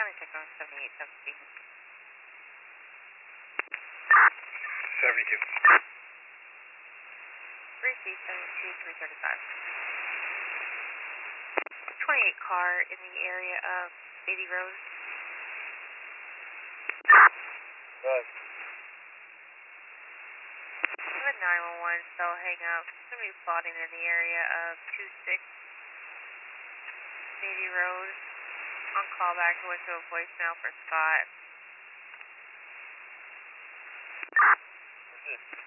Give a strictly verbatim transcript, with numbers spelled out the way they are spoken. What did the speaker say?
Charlie check on seventy-eight seventy. seventy-two. three C seventy-two, three thirty-five. twenty-eight car in the area of eighty Road. Good. seven nine one one, cell hang up. Somebody's spotting in the area of two six eighty Road. On callback, I went to a voicemail for Scott. Who's this?